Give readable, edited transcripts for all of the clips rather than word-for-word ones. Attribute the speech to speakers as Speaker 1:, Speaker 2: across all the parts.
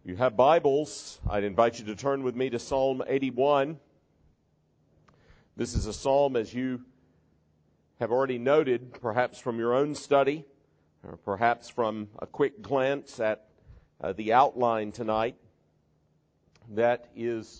Speaker 1: You have Bibles. I'd invite you to turn with me to Psalm 81. This is a psalm, as you have already noted, perhaps from your own study, or perhaps from a quick glance at the outline tonight, that is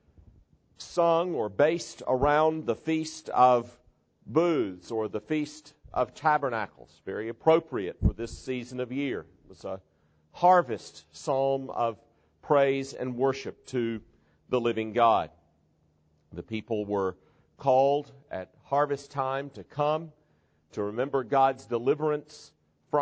Speaker 1: sung or based around the Feast of Booths, or the Feast of Tabernacles. Very appropriate for this season of year. It was a harvest psalm of praise and worship to the living God. The people were called at harvest time to come to remember God's deliverance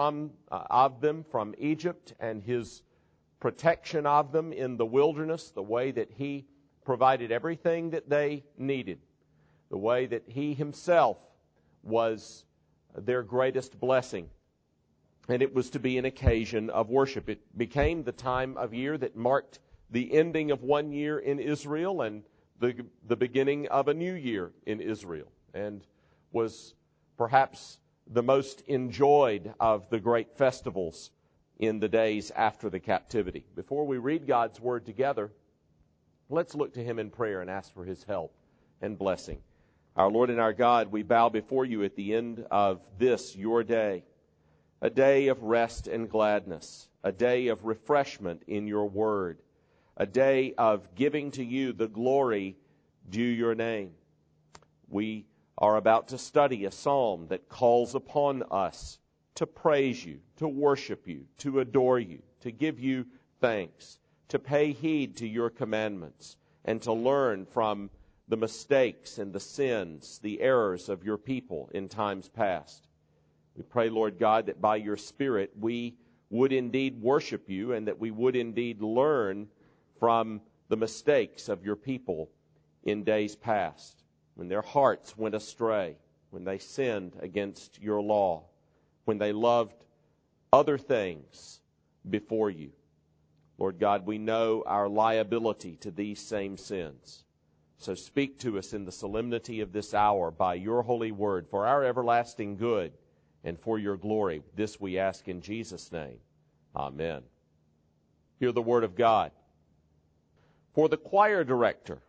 Speaker 1: of them from Egypt and His protection of them in the wilderness, the way that He provided everything that they needed, the way that He Himself was their greatest blessing. And it was to be an occasion of worship. It became the time of year that marked the ending of one year in Israel and the beginning of a new year in Israel, and was perhaps the most enjoyed of the great festivals in the days after the captivity. Before we read God's Word together, let's look to Him in prayer and ask for His help and blessing. Our Lord and our God, we bow before You at the end of this, Your day, a day of rest and gladness, a day of refreshment in Your Word, a day of giving to You the glory due Your name. We are about to study a psalm that calls upon us to praise You, to worship You, to adore You, to give You thanks, to pay heed to Your commandments, and to learn from the mistakes and the sins, the errors of Your people in times past. We pray, Lord God, that by Your Spirit we would indeed worship You, and that we would indeed learn from the mistakes of Your people in days past, when their hearts went astray, when they sinned against Your law, when they loved other things before You. Lord God, we know our liability to these same sins. So speak to us in the solemnity of this hour by Your holy word for our everlasting good and for Your glory. This we ask in Jesus' name. Amen. Hear the word of God. For the choir director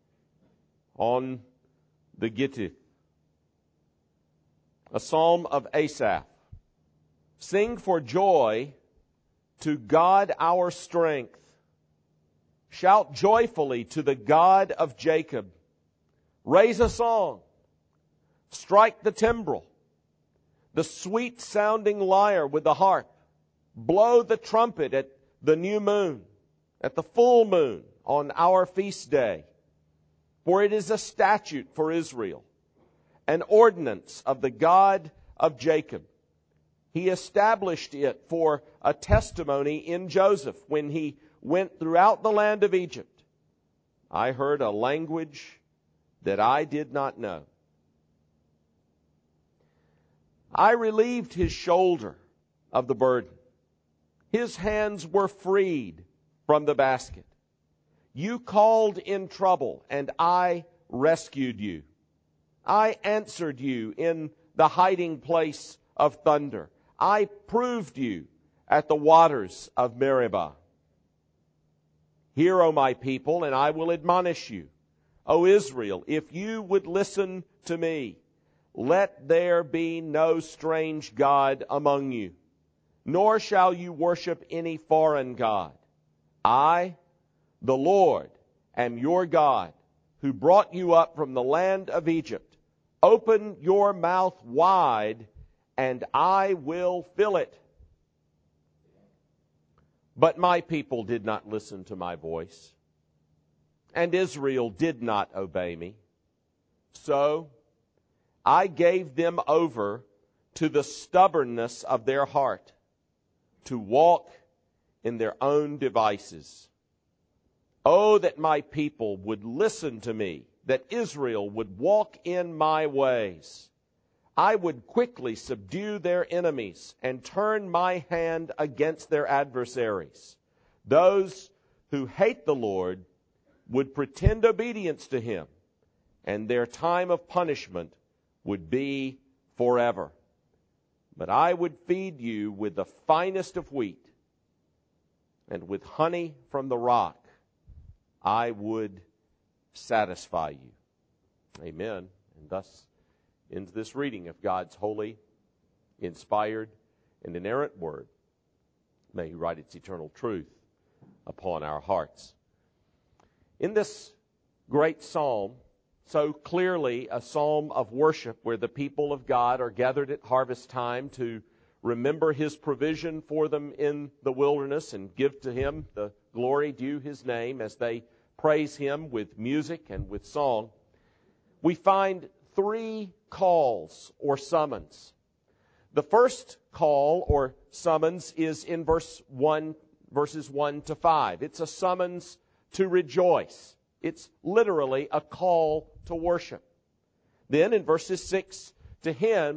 Speaker 1: on the Gittith, a psalm of Asaph. Sing for joy to God our strength. Shout joyfully to the God of Jacob. Raise a song. Strike the timbrel, the sweet-sounding lyre with the harp. Blow the trumpet at the new moon, at the full moon on our feast day. For it is a statute for Israel, an ordinance of the God of Jacob. He established it for a testimony in Joseph when he went throughout the land of Egypt. I heard a language that I did not know. I relieved his shoulder of the burden. His hands were freed from the basket. You called in trouble, and I rescued you. I answered you in the hiding place of thunder. I proved you at the waters of Meribah. Hear, O my people, and I will admonish you. O Israel, if you would listen to me, let there be no strange god among you, nor shall you worship any foreign god. I, the Lord, am your God, who brought you up from the land of Egypt. Open your mouth wide, and I will fill it. But my people did not listen to my voice, and Israel did not obey me. So I gave them over to the stubbornness of their heart, to walk in their own devices. Oh, that my people would listen to me, that Israel would walk in my ways. I would quickly subdue their enemies and turn my hand against their adversaries. Those who hate the Lord would pretend obedience to Him, and their time of punishment would be forever. But I would feed you with the finest of wheat and with honey from the rock I would satisfy you. Amen. And thus ends this reading of God's holy, inspired, and inerrant word. May He write its eternal truth upon our hearts. In this great psalm, so clearly a psalm of worship where the people of God are gathered at harvest time to remember His provision for them in the wilderness and give to Him the glory due His name as they praise Him with music and with song, we find three calls or summons. The first call or summons is in verses 1 to 5. It's a summons to rejoice. It's literally a call to worship. Then in verses 6 to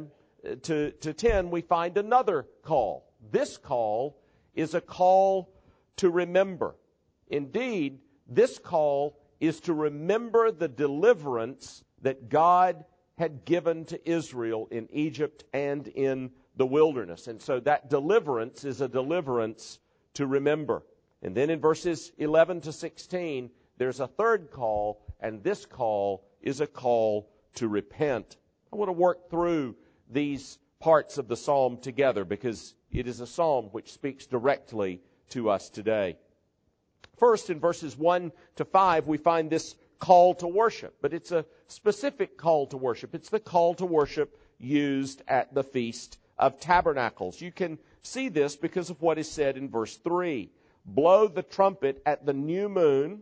Speaker 1: 10, we find another call. This call is a call to remember. Indeed, this call is to remember the deliverance that God had given to Israel in Egypt and in the wilderness. And so that deliverance is a deliverance to remember. And then in verses 11 to 16, there's a third call, and this call is a call to repent. I want to work through these parts of the psalm together because it is a psalm which speaks directly to us today. First, in verses 1 to 5, we find this call to worship, but it's a specific call to worship. It's the call to worship used at the Feast of Tabernacles. You can see this because of what is said in verse 3. Blow the trumpet at the new moon.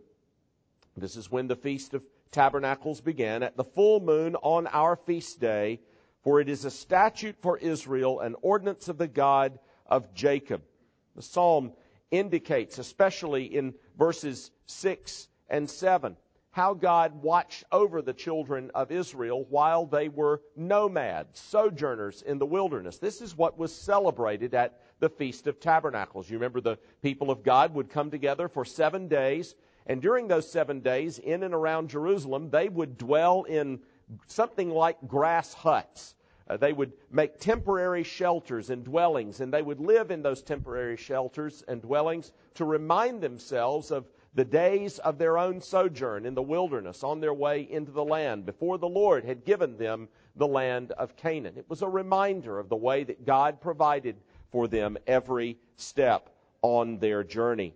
Speaker 1: This is when the Feast of Tabernacles began. At the full moon on our feast day, for it is a statute for Israel, an ordinance of the God of Jacob. The psalm indicates, especially in verses 6 and 7, how God watched over the children of Israel while they were nomads, sojourners in the wilderness. This is what was celebrated at the Feast of Tabernacles. You remember the people of God would come together for 7 days, and during those 7 days, in and around Jerusalem, they would dwell in something like grass huts. They would make temporary shelters and dwellings, and they would live in those temporary shelters and dwellings to remind themselves of the days of their own sojourn in the wilderness on their way into the land before the Lord had given them the land of Canaan. It was a reminder of the way that God provided for them every step on their journey.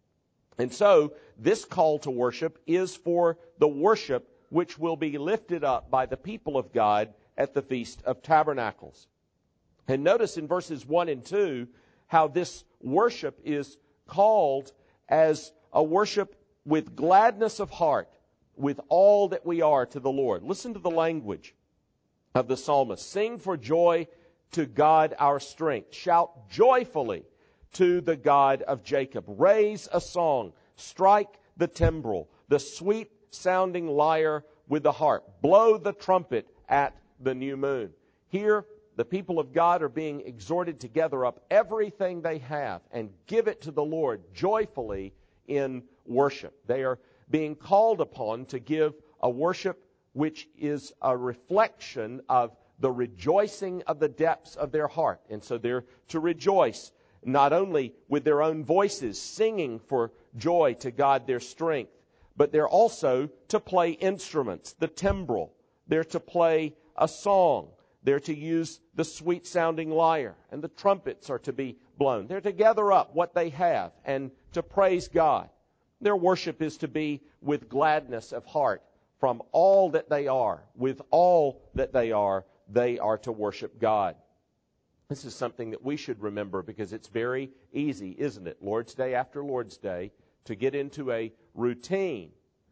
Speaker 1: And so this call to worship is for the worship which will be lifted up by the people of God at the Feast of Tabernacles. And notice in verses 1 and 2 how this worship is called as a worship with gladness of heart, with all that we are to the Lord. Listen to the language of the psalmist. Sing for joy to God our strength. Shout joyfully to the God of Jacob. Raise a song. Strike the timbrel, the sweet-sounding lyre with the harp. Blow the trumpet at the new moon. Here, the people of God are being exhorted to gather up everything they have and give it to the Lord joyfully in worship. They are being called upon to give a worship which is a reflection of the rejoicing of the depths of their heart. And so they're to rejoice not only with their own voices, singing for joy to God their strength, but they're also to play instruments, the timbrel. They're to play a song. They're to use the sweet-sounding lyre, and the trumpets are to be blown. They're to gather up what they have and to praise God. Their worship is to be with gladness of heart from all that they are. With all that they are to worship God. This is something that we should remember because it's very easy, isn't it, Lord's Day after Lord's Day, to get into a routine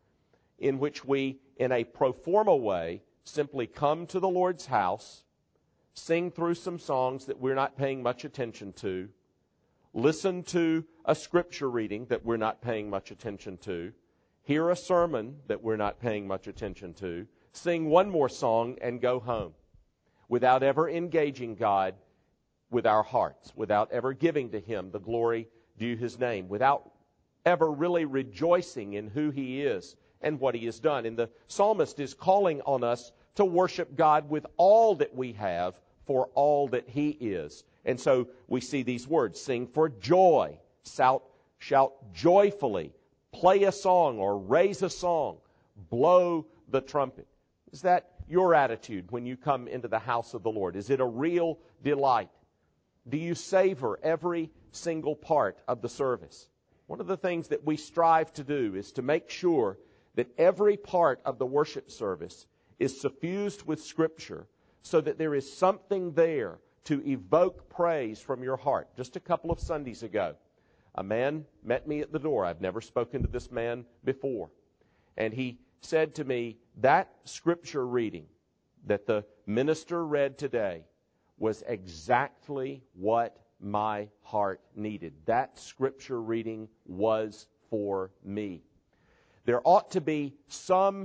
Speaker 1: in which we, in a pro forma way, simply come to the Lord's house, sing through some songs that we're not paying much attention to, listen to a scripture reading that we're not paying much attention to, hear a sermon that we're not paying much attention to, sing one more song and go home without ever engaging God with our hearts, without ever giving to Him the glory due His name, without ever really rejoicing in who He is and what He has done. And the psalmist is calling on us to worship God with all that we have for all that He is. And so we see these words, sing for joy, shalt joyfully play a song or raise a song, blow the trumpet. Is that your attitude when you come into the house of the Lord? Is it a real delight? Do you savor every single part of the service? One of the things that we strive to do is to make sure that every part of the worship service is suffused with Scripture so that there is something there to evoke praise from your heart. Just a couple of Sundays ago, a man met me at the door. I've never spoken to this man before. And he said to me, that Scripture reading that the minister read today was exactly what my heart needed. That Scripture reading was for me. There ought to be some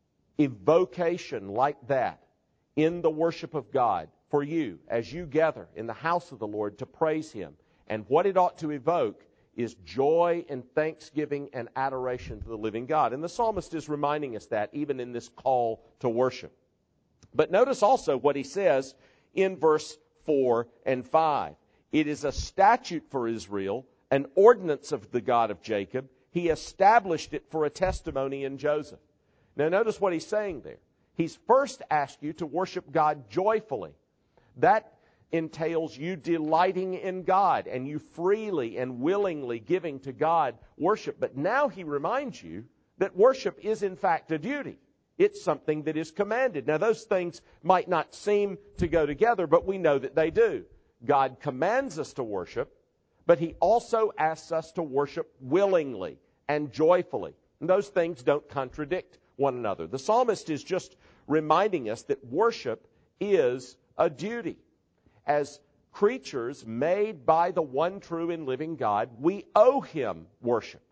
Speaker 1: evocation like that in the worship of God for you as you gather in the house of the Lord to praise Him. And what it ought to evoke is joy and thanksgiving and adoration to the living God. And the psalmist is reminding us that even in this call to worship. But notice also what he says in verse 4 and 5. It is a statute for Israel, an ordinance of the God of Jacob. He established it for a testimony in Joseph. Now notice what he's saying there. He's first asked you to worship God joyfully. That entails you delighting in God and you freely and willingly giving to God worship. But now he reminds you that worship is in fact a duty. It's something that is commanded. Now those things might not seem to go together, but we know that they do. God commands us to worship, but He also asks us to worship willingly and joyfully. And those things don't contradict one another. The psalmist is just reminding us that worship is a duty. As creatures made by the one true and living God, we owe Him worship.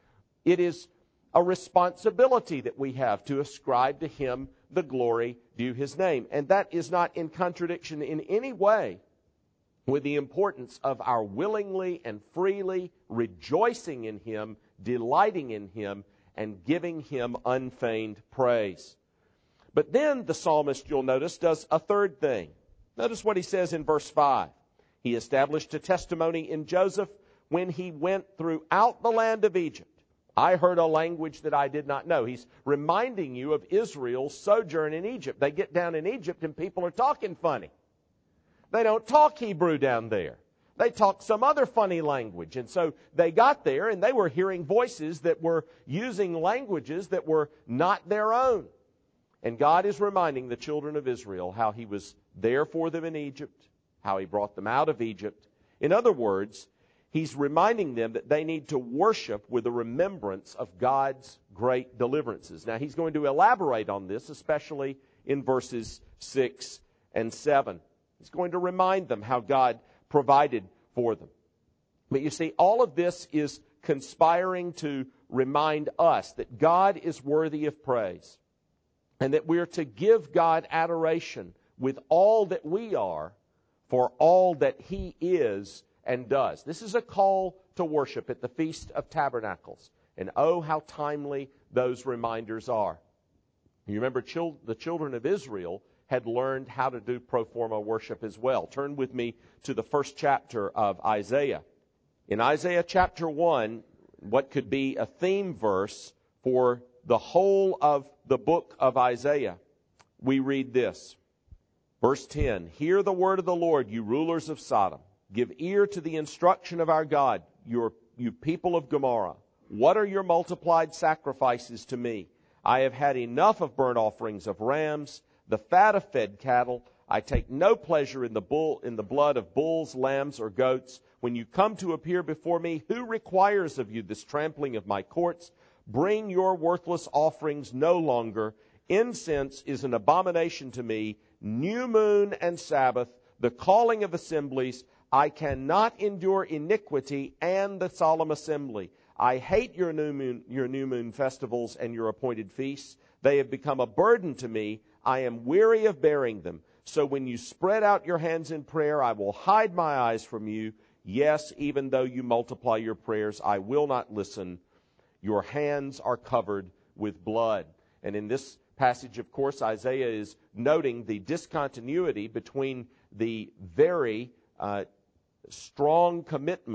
Speaker 1: It is a responsibility that we have to ascribe to Him the glory due His name. And that is not in contradiction in any way with the importance of our willingly and freely rejoicing in Him, delighting in Him, and giving Him unfeigned praise. But then the psalmist, you'll notice, does a third thing. Notice what he says in verse 5. He established a testimony in Joseph when he went throughout the land of Egypt. I heard a language that I did not know. He's reminding you of Israel's sojourn in Egypt. They get down in Egypt and people are talking funny. They don't talk Hebrew down there. They talk some other funny language. And so they got there and they were hearing voices that were using languages that were not their own. And God is reminding the children of Israel how He was there for them in Egypt, how He brought them out of Egypt. In other words, He's reminding them that they need to worship with a remembrance of God's great deliverances. Now, He's going to elaborate on this, especially in verses 6 and 7. He's going to remind them how God provided for them. But you see, all of this is conspiring to remind us that God is worthy of praise and that we're to give God adoration with all that we are for all that He is and does. This is a call to worship at the Feast of Tabernacles. And oh, how timely those reminders are. You remember the children of Israel had learned how to do pro forma worship as well. Turn with me to the first chapter of Isaiah. In Isaiah chapter 1, what could be a theme verse for the whole of the book of Isaiah, we read this. Verse 10, Hear the word of the Lord, you rulers of Sodom. Give ear to the instruction of our God, you people of Gomorrah. What are your multiplied sacrifices to me? I have had enough of burnt offerings of rams, the fat of fed cattle. I take no pleasure in the blood of bulls, lambs, or goats. When you come to appear before me, who requires of you this trampling of my courts? Bring your worthless offerings no longer. Incense is an abomination to me. New moon and Sabbath, the calling of assemblies. I cannot endure iniquity and the solemn assembly. I hate your new moon festivals and your appointed feasts. They have become a burden to me. I am weary of bearing them. So when you spread out your hands in prayer, I will hide my eyes from you. Yes, even though you multiply your prayers, I will not listen. Your hands are covered with blood. And in this passage, of course, Isaiah is noting the discontinuity between the very strong commitment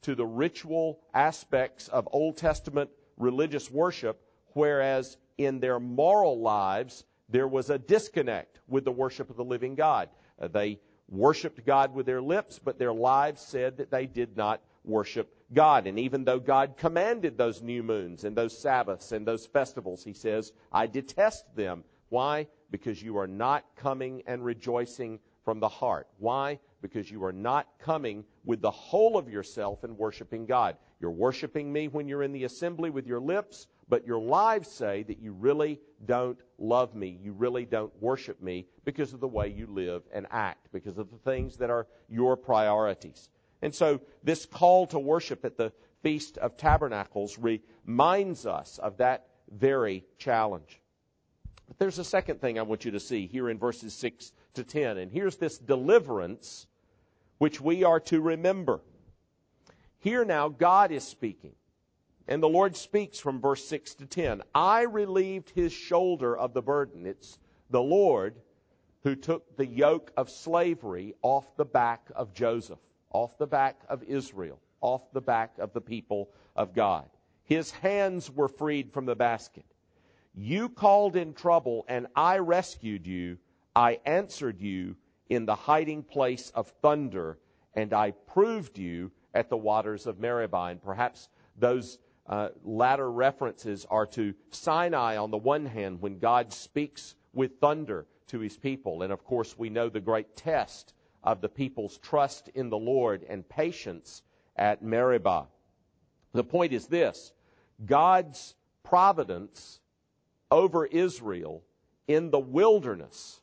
Speaker 1: to the ritual aspects of Old Testament religious worship, whereas in their moral lives there was a disconnect with the worship of the living God. They worshiped God with their lips, but their lives said that they did not worship God. And even though God commanded those new moons and those Sabbaths and those festivals, he says, I detest them. Why? Because you are not coming and rejoicing from the heart. Why? Because you are not coming with the whole of yourself and worshiping God. You're worshiping me when you're in the assembly with your lips, but your lives say that you really don't love me. You really don't worship me because of the way you live and act, because of the things that are your priorities. And so this call to worship at the Feast of Tabernacles reminds us of that very challenge. But there's a second thing I want you to see here in verses 6 to 10. And here's this deliverance which we are to remember. Here now God is speaking. And the Lord speaks from verse 6 to 10. I relieved his shoulder of the burden. It's the Lord who took the yoke of slavery off the back of Joseph, off the back of Israel, off the back of the people of God. His hands were freed from the basket. You called in trouble, and I rescued you. I answered you in the hiding place of thunder, and I proved you at the waters of Meribah. And perhaps those latter references are to Sinai on the one hand, when God speaks with thunder to his people. And of course we know the great test of the people's trust in the Lord and patience at Meribah. The point is this: God's providence over Israel in the wilderness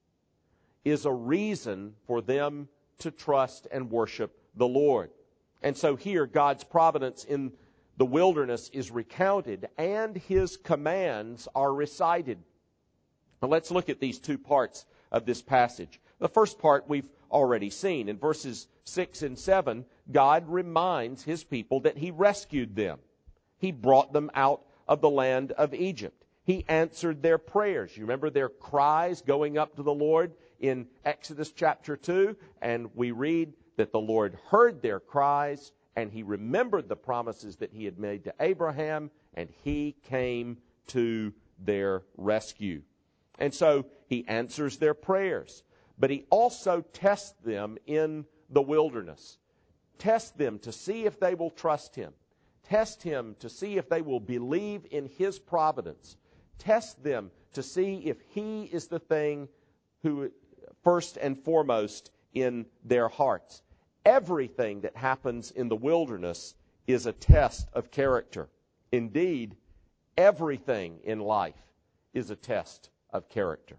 Speaker 1: is a reason for them to trust and worship the Lord. And so here God's providence in the wilderness is recounted, and his commands are recited. Now let's look at these two parts of this passage. The first part we've already seen. In verses 6 and 7, God reminds his people that he rescued them. He brought them out of the land of Egypt. He answered their prayers. You remember their cries going up to the Lord in Exodus chapter 2, and we read that the Lord heard their cries, and he remembered the promises that he had made to Abraham, and he came to their rescue. And so he answers their prayers, but he also tests them in the wilderness. Test them to see if they will trust him. Test him to see if they will believe in his providence. Test them to see if he is the thing who first and foremost in their hearts. Everything that happens in the wilderness is a test of character. Indeed, everything in life is a test of character.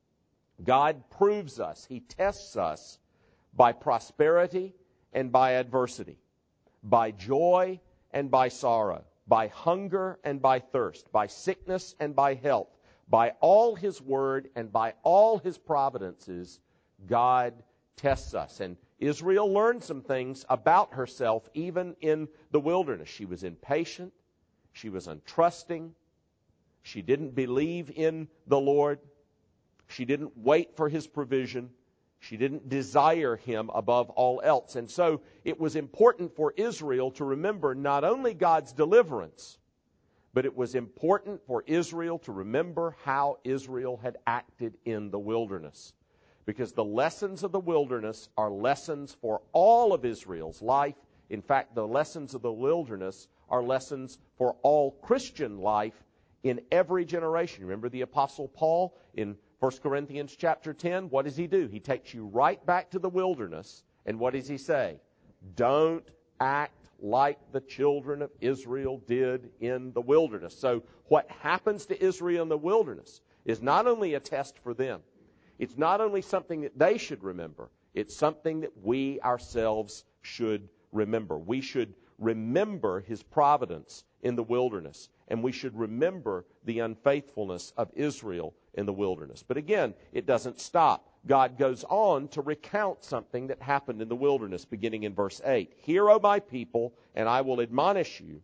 Speaker 1: God proves us, he tests us by prosperity and by adversity, by joy and by sorrow, by hunger and by thirst, by sickness and by health, by all his word and by all his providences. God tests us. And Israel learned some things about herself even in the wilderness. She was impatient. She was untrusting. She didn't believe in the Lord. She didn't wait for his provision. She didn't desire him above all else. And so it was important for Israel to remember not only God's deliverance, but it was important for Israel to remember how Israel had acted in the wilderness. Because the lessons of the wilderness are lessons for all of Israel's life. In fact, the lessons of the wilderness are lessons for all Christian life in every generation. Remember the Apostle Paul in 1 Corinthians chapter 10? What does he do? He takes you right back to the wilderness. And what does he say? Don't act like the children of Israel did in the wilderness. So what happens to Israel in the wilderness is not only a test for them. It's not only something that they should remember. It's something that we ourselves should remember. We should remember his providence in the wilderness. And we should remember the unfaithfulness of Israel in the wilderness. But again, it doesn't stop. God goes on to recount something that happened in the wilderness, beginning in verse 8. Hear, O my people, and I will admonish you,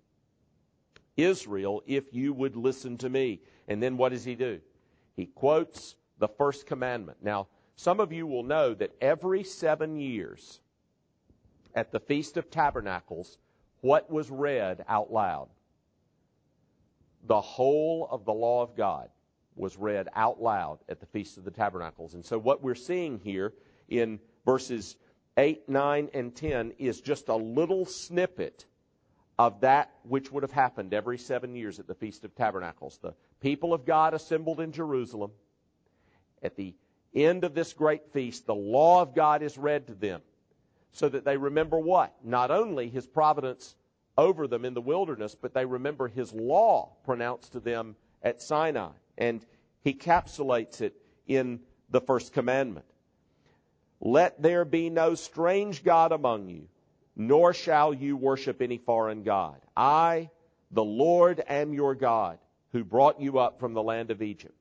Speaker 1: Israel, if you would listen to me. And then what does he do? He quotes the first commandment. Now, some of you will know that every 7 years at the Feast of Tabernacles, what was read out loud? The whole of the law of God was read out loud at the Feast of the Tabernacles. And so what we're seeing here in verses 8, 9, and 10 is just a little snippet of that which would have happened every 7 years at the Feast of Tabernacles. The people of God assembled in Jerusalem. At the end of this great feast, the law of God is read to them so that they remember what? Not only His providence over them in the wilderness, but they remember His law pronounced to them at Sinai. And He encapsulates it in the first commandment. Let there be no strange God among you, nor shall you worship any foreign god. I, the Lord, am your God, who brought you up from the land of Egypt.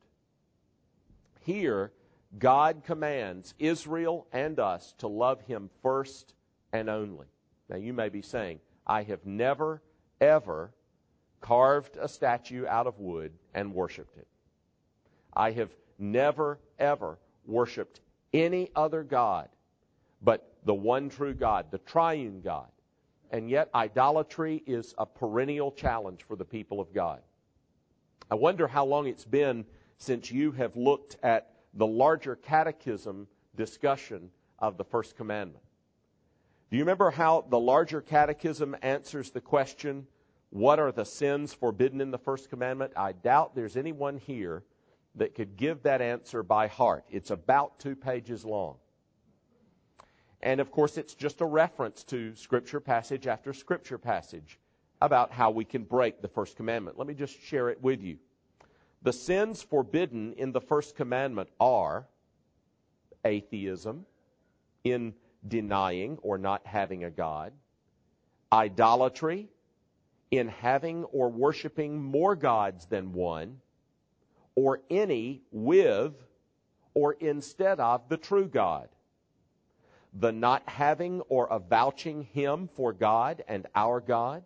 Speaker 1: Here, God commands Israel and us to love Him first and only. Now, you may be saying, I have never, ever carved a statue out of wood and worshipped it. I have never, ever worshipped any other god but the one true God, the triune God. And yet idolatry is a perennial challenge for the people of God. I wonder how long it's been since you have looked at the larger catechism discussion of the first commandment. Do you remember how the larger catechism answers the question, what are the sins forbidden in the first commandment? I doubt there's anyone here that could give that answer by heart. It's about 2 pages long. And of course, it's just a reference to Scripture passage after Scripture passage about how we can break the first commandment. Let me just share it with you. The sins forbidden in the first commandment are atheism, in denying or not having a God, idolatry, in having or worshiping more gods than one, or any with or instead of the true God, the not having or avouching Him for God and our God,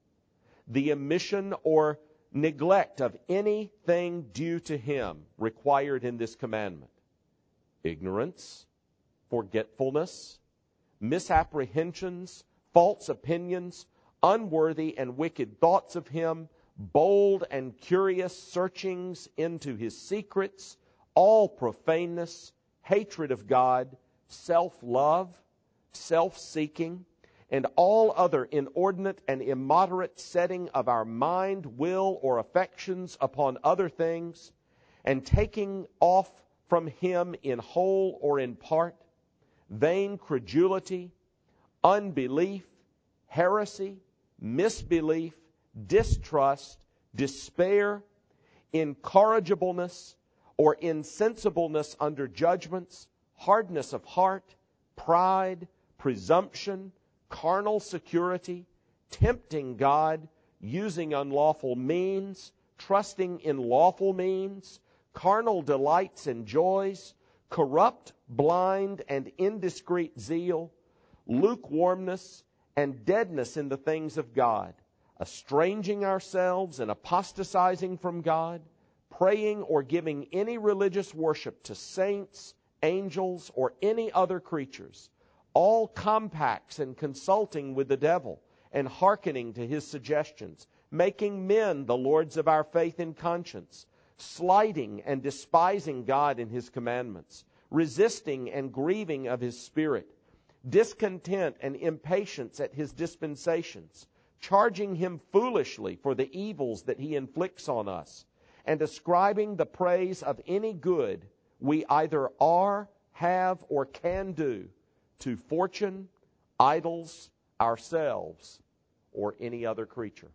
Speaker 1: the omission or neglect of anything due to Him required in this commandment, ignorance, forgetfulness, misapprehensions, false opinions, unworthy and wicked thoughts of Him, bold and curious searchings into His secrets, all profaneness, hatred of God, self-love, self-seeking, and all other inordinate and immoderate setting of our mind, will, or affections upon other things, and taking off from Him in whole or in part, vain credulity, unbelief, heresy, misbelief, distrust, despair, incorrigibleness, or insensibleness under judgments, hardness of heart, pride, presumption, carnal security, tempting God, using unlawful means, trusting in lawful means, carnal delights and joys, corrupt, blind, and indiscreet zeal, lukewarmness, and deadness in the things of God, estranging ourselves and apostatizing from God, praying or giving any religious worship to saints, angels, or any other creatures, all compacts and consulting with the devil, and hearkening to his suggestions, making men the lords of our faith and conscience, slighting and despising God and His commandments, resisting and grieving of His Spirit, discontent and impatience at His dispensations, charging Him foolishly for the evils that He inflicts on us, and ascribing the praise of any good we either are, have, or can do to fortune, idols, ourselves, or any other creature.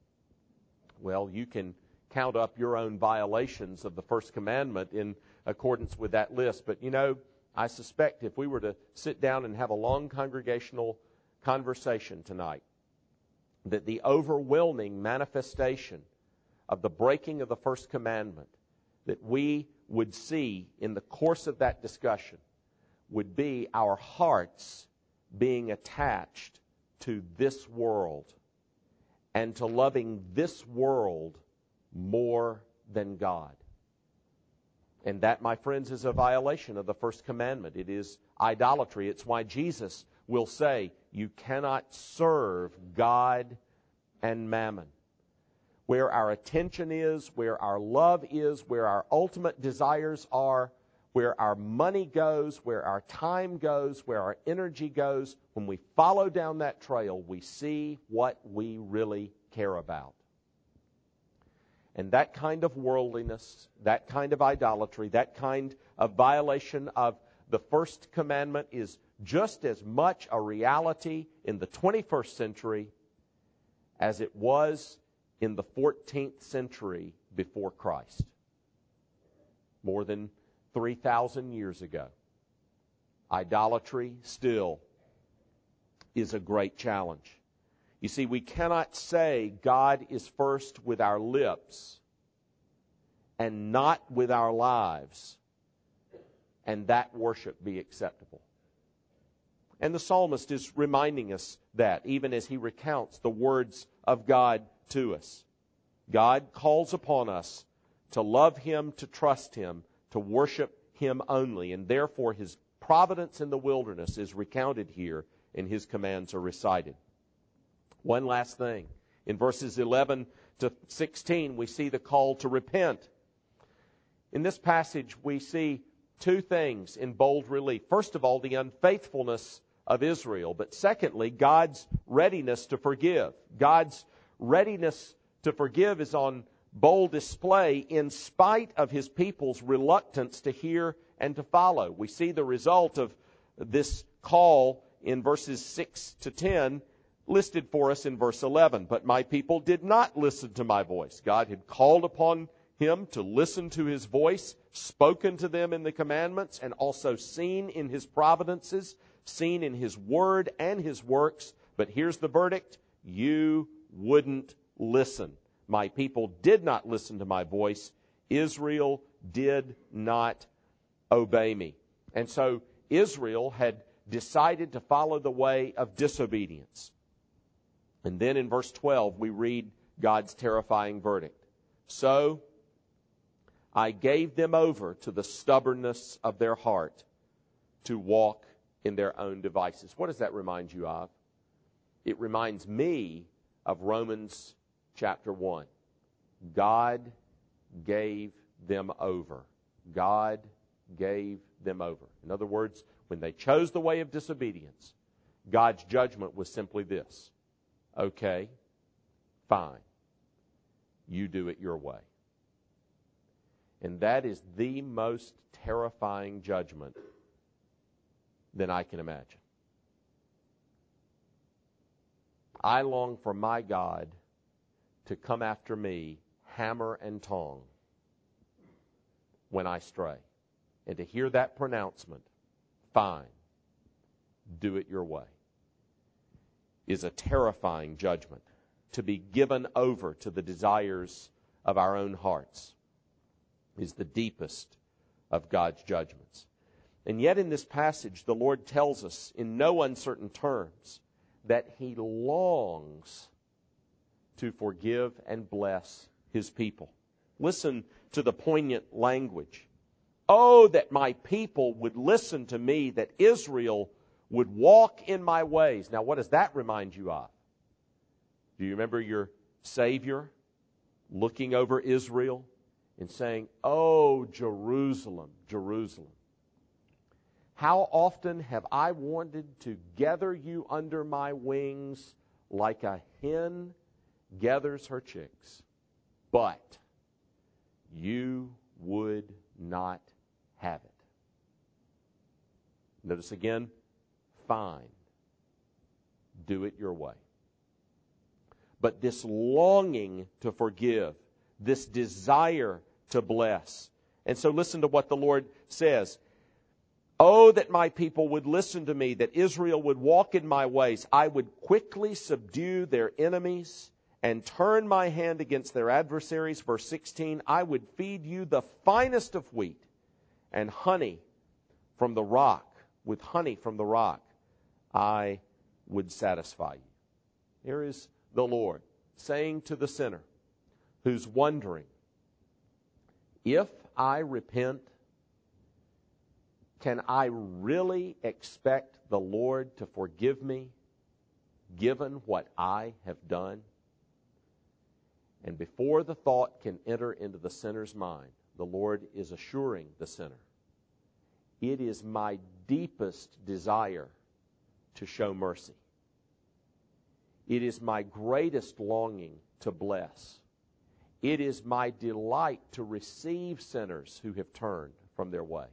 Speaker 1: Well, you can count up your own violations of the first commandment in accordance with that list. But, I suspect if we were to sit down and have a long congregational conversation tonight, that the overwhelming manifestation of the breaking of the first commandment that we would see in the course of that discussion would be our hearts being attached to this world and to loving this world more than God. And that, my friends, is a violation of the first commandment. It is idolatry. It's why Jesus will say, you cannot serve God and mammon. Where our attention is, where our love is, where our ultimate desires are, where our money goes, where our time goes, where our energy goes, when we follow down that trail, we see what we really care about. And that kind of worldliness, that kind of idolatry, that kind of violation of the first commandment is just as much a reality in the 21st century as it was in the 14th century before Christ. More than 3,000 years ago. Idolatry still is a great challenge. You see, we cannot say God is first with our lips and not with our lives, and that worship be acceptable. And the psalmist is reminding us that, even as he recounts the words of God to us. God calls upon us to love Him, to trust Him, to worship Him only, and therefore His providence in the wilderness is recounted here and His commands are recited. One last thing. In verses 11 to 16, we see the call to repent. In this passage, we see two things in bold relief. First of all, the unfaithfulness of Israel, but secondly, God's readiness to forgive. God's readiness to forgive is on bold display in spite of His people's reluctance to hear and to follow. We see the result of this call in verses 6 to 10 listed for us in verse 11. But my people did not listen to my voice. God had called upon him to listen to His voice, spoken to them in the commandments, and also seen in His providences, seen in His word and His works. But here's the verdict: you wouldn't listen. My people did not listen to my voice. Israel did not obey me. And so Israel had decided to follow the way of disobedience. And then in verse 12 we read God's terrifying verdict. So I gave them over to the stubbornness of their heart to walk in their own devices. What does that remind you of? It reminds me of Romans chapter 1. God gave them over. God gave them over. In other words, when they chose the way of disobedience, God's judgment was simply this: okay, fine, you do it your way. And that is the most terrifying judgment that I can imagine. I long for my God to come after me hammer and tong when I stray. And to hear that pronouncement, fine, do it your way, is a terrifying judgment. To be given over to the desires of our own hearts is the deepest of God's judgments. And yet in this passage, the Lord tells us in no uncertain terms that He longs to forgive and bless His people. Listen to the poignant language. Oh, that my people would listen to me, that Israel would walk in my ways. Now, what does that remind you of? Do you remember your Savior looking over Israel and saying, "Oh, Jerusalem, Jerusalem, how often have I wanted to gather you under my wings like a hen gathers her chicks, but you would not have it." Notice again, fine, do it your way. But this longing to forgive, this desire to bless. And so listen to what the Lord says. Oh, that my people would listen to me, that Israel would walk in my ways. I would quickly subdue their enemies and turn my hand against their adversaries. Verse 16, I would feed you the finest of wheat and honey from the rock. With honey from the rock, I would satisfy you. Here is the Lord saying to the sinner who's wondering, if I repent, can I really expect the Lord to forgive me given what I have done? And before the thought can enter into the sinner's mind, the Lord is assuring the sinner, it is my deepest desire to show mercy. It is my greatest longing to bless. It is my delight to receive sinners who have turned from their way.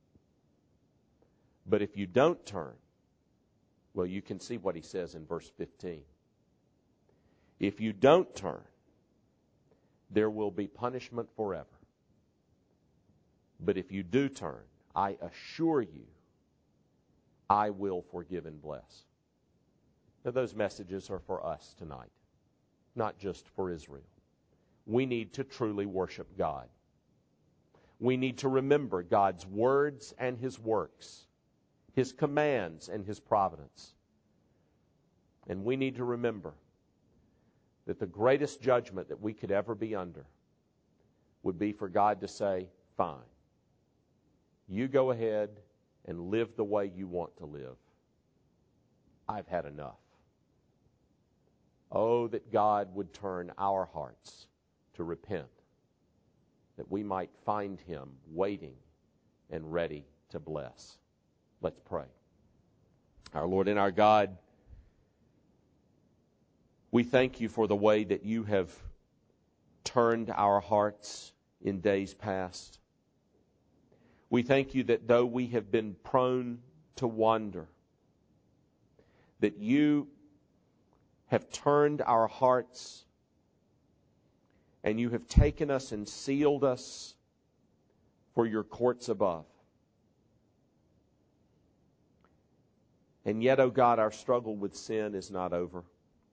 Speaker 1: But if you don't turn, well, you can see what he says in verse 15. If you don't turn, there will be punishment forever. But if you do turn, I assure you, I will forgive and bless. Now, those messages are for us tonight, not just for Israel. We need to truly worship God. We need to remember God's words and His works, His commands and His providence. And we need to remember that the greatest judgment that we could ever be under would be for God to say, fine, you go ahead and live the way you want to live. I've had enough. Oh, that God would turn our hearts to repent, that we might find Him waiting and ready to bless. Let's pray. Our Lord and our God, we thank You for the way that You have turned our hearts in days past. We thank You that though we have been prone to wander, that You have turned our hearts and You have taken us and sealed us for Your courts above. And yet, oh God, our struggle with sin is not over.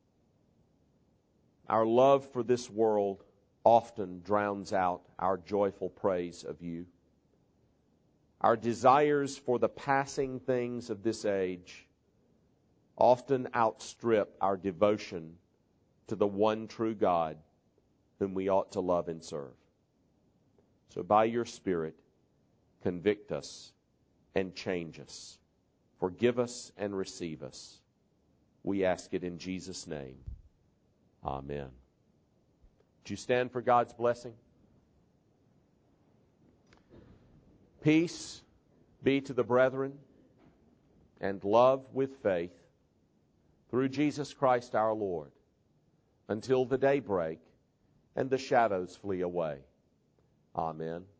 Speaker 1: Our love for this world often drowns out our joyful praise of You. Our desires for the passing things of this age often outstrip our devotion to the one true God whom we ought to love and serve. So by Your Spirit, convict us and change us. Forgive us and receive us. We ask it in Jesus' name. Amen. Would you stand for God's blessing? Peace be to the brethren, and love with faith through Jesus Christ our Lord, until the day break and the shadows flee away. Amen.